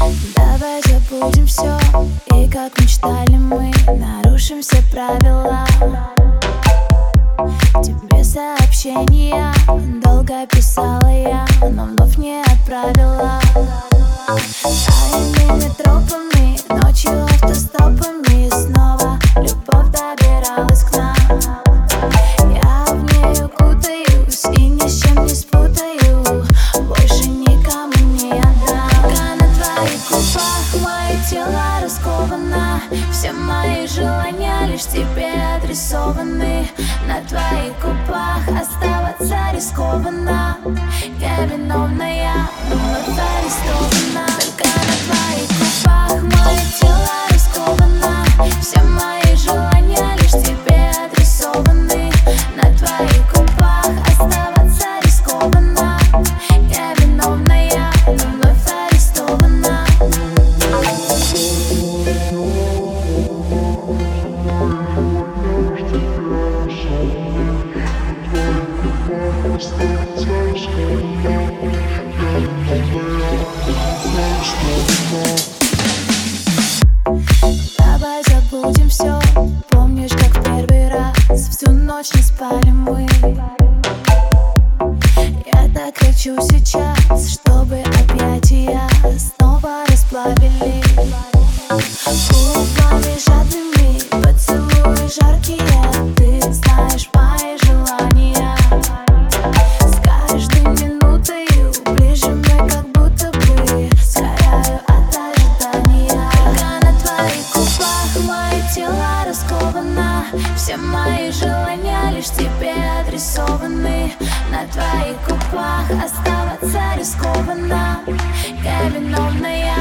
Давай забудем все, и как мечтали мы, нарушим все правила. Тебе сообщения долго писала я, но вновь не отправила. Тайными тропами, ночью автостопами снова любовь добиралась к нам. Я в нее кутаюсь и ни с чем не спутаю, больше никому не отдам. Пока на твоих губах мое тело расковано, все мои желания лишь тебе адресованы. На твоих губах оставаться рискованно. Я виновная, но вновь арестована. Только на твоих губах мое тело расковано, все мои желания лишь тебе адресованы. На твоих губах оставаться рискованно. Я виновная, но вновь арестована. Давай забудем все. Помнишь, как в первый раз всю ночь не спали мы? Я так хочу сейчас, чтобы объятия снова расплавили. Губами жадными, поцелуи жаркие, ты знаешь мои желания. С каждой минутою ближе мы, как будто бы сгораю от ожидания. Только на твоих губах мое тело расковано, все мои желания лишь тебе адресованы. На твоих губах оставаться рискованно. Я виновная,